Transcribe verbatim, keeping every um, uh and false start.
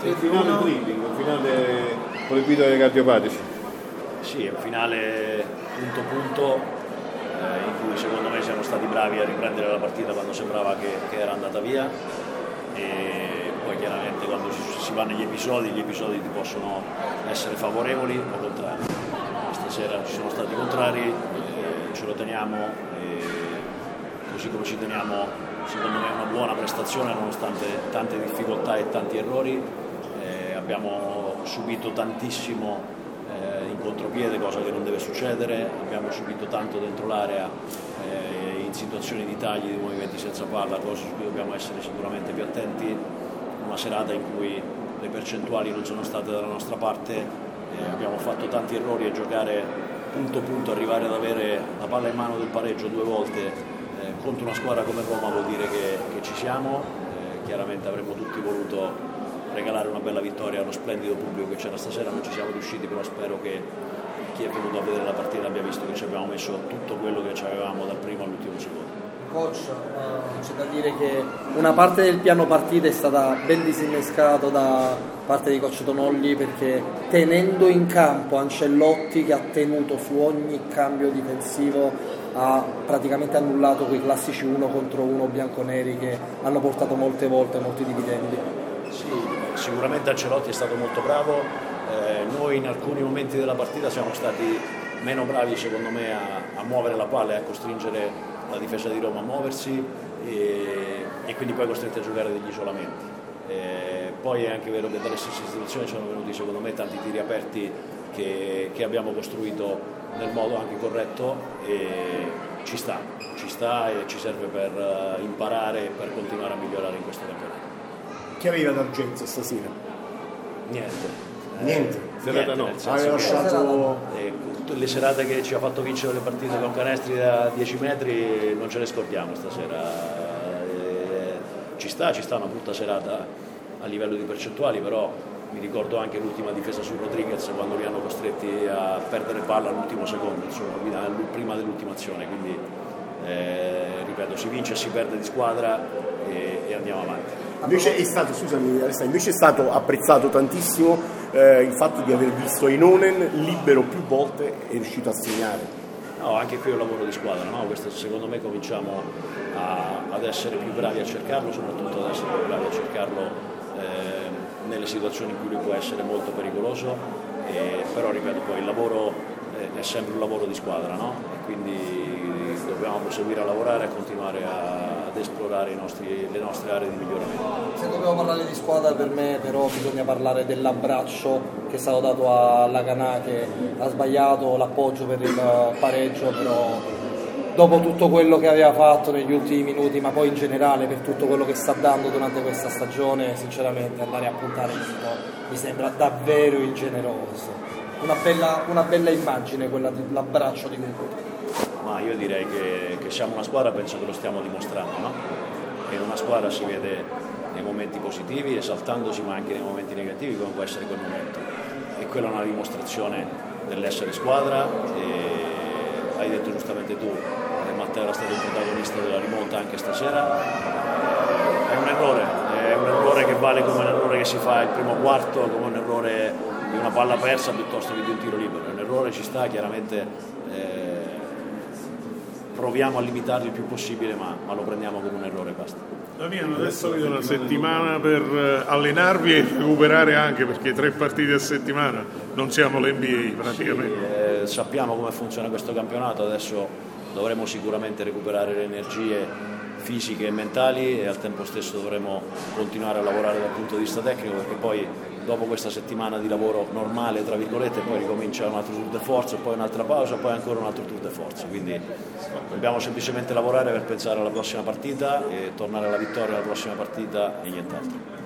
Un finale dribbling, un finale proibito dai cardiopatici. Sì, è un finale punto punto eh, in cui secondo me siamo stati bravi a riprendere la partita quando sembrava che, che era andata via, e poi chiaramente quando si, si va negli episodi, gli episodi ti possono essere favorevoli o contrari. Stasera ci sono stati contrari, eh, ce lo teniamo, e così come ci teniamo secondo me una buona prestazione nonostante tante difficoltà e tanti errori. Eh, abbiamo subito tantissimo eh, in contropiede, cosa che non deve succedere, abbiamo subito tanto dentro l'area eh, in situazioni di tagli, di movimenti senza palla, cose su cui dobbiamo essere sicuramente più attenti. Una serata in cui le percentuali non sono state dalla nostra parte, eh, abbiamo fatto tanti errori, e giocare punto punto, arrivare ad avere la palla in mano del pareggio due volte Eh, contro una squadra come Roma vuol dire che, che ci siamo. Eh, chiaramente avremmo tutti voluto regalare una bella vittoria allo splendido pubblico che c'era stasera, non ci siamo riusciti, però spero che chi è venuto a vedere la partita abbia visto che ci abbiamo messo tutto quello che ci avevamo dal primo all'ultimo secondo. Coach, eh, c'è da dire che una parte del piano partita è stata ben disinnescato da parte di coach Tonolli, perché tenendo in campo Ancelotti, che ha tenuto su ogni cambio difensivo, ha praticamente annullato quei classici uno contro uno bianconeri che hanno portato molte volte molti dividendi. Sì, sicuramente Ancelotti è stato molto bravo, eh, noi in alcuni momenti della partita siamo stati meno bravi secondo me a, a muovere la palla e a costringere la difesa di Roma a muoversi, e, e quindi poi costretti a giocare degli isolamenti. Eh, poi è anche vero che dalle stesse istituzioni sono venuti secondo me tanti tiri aperti che, che abbiamo costruito nel modo anche corretto, e ci sta, ci sta e ci serve per uh, imparare e per continuare a migliorare in questo campionato. Chi aveva d'argento stasera? Niente. Niente, eh, niente no. nel senso Aveva che, lasciato... eh, le serate che ci ha fatto vincere le partite con canestri da dieci metri non ce le scordiamo stasera. Eh, ci sta, ci sta una brutta serata a livello di percentuali, però mi ricordo anche l'ultima difesa su Rodriguez, quando li hanno costretti a perdere palla all'ultimo secondo, insomma, prima dell'ultima azione, quindi eh, ripeto, si vince e si perde di squadra, e, e andiamo avanti. Invece è stato, scusami Alessandro, invece è stato apprezzato tantissimo eh, il fatto di aver visto Einonen libero più volte e riuscito a segnare. No, anche qui è un lavoro di squadra, no? Questo, secondo me cominciamo a, ad essere più bravi a cercarlo, soprattutto ad essere più bravi a cercarlo eh, nelle situazioni in cui lui può essere molto pericoloso, e, però ripeto, poi il lavoro eh, è sempre un lavoro di squadra, no? E quindi dobbiamo proseguire a lavorare e a continuare a, ad esplorare i nostri, le nostre aree di miglioramento. Se dobbiamo parlare di squadra, per me però bisogna parlare dell'abbraccio che è stato dato alla Canà, che ha sbagliato l'appoggio per il pareggio, però dopo tutto quello che aveva fatto negli ultimi minuti, ma poi in generale per tutto quello che sta dando durante questa stagione, sinceramente andare a puntare il dito mi sembra davvero ingeneroso. Una bella, una bella immagine quella dell'abbraccio di gruppo. Ma io direi che, che siamo una squadra, penso che lo stiamo dimostrando, no? E in una squadra si vede nei momenti positivi, esaltandosi, ma anche nei momenti negativi, come può essere quel momento. E quella è una dimostrazione dell'essere squadra, e hai detto giustamente tu, Matteo era stato il protagonista della rimonta anche stasera. È un errore, è un errore che vale come un errore che si fa il primo quarto, come un errore di una palla persa piuttosto che di un tiro libero. È un errore, ci sta, chiaramente eh, proviamo a limitarlo il più possibile, ma, ma lo prendiamo come un errore e basta. Damiano, adesso avete una settimana per allenarvi e recuperare, anche perché tre partite a settimana, non siamo l'N B A praticamente. Sì, eh, sappiamo come funziona questo campionato, adesso dovremo sicuramente recuperare le energie fisiche e mentali, e al tempo stesso dovremo continuare a lavorare dal punto di vista tecnico, perché poi dopo questa settimana di lavoro normale, tra virgolette, poi ricomincia un altro tour de force, poi un'altra pausa, poi ancora un altro tour de force, quindi dobbiamo semplicemente lavorare per pensare alla prossima partita e tornare alla vittoria alla prossima partita e nient'altro.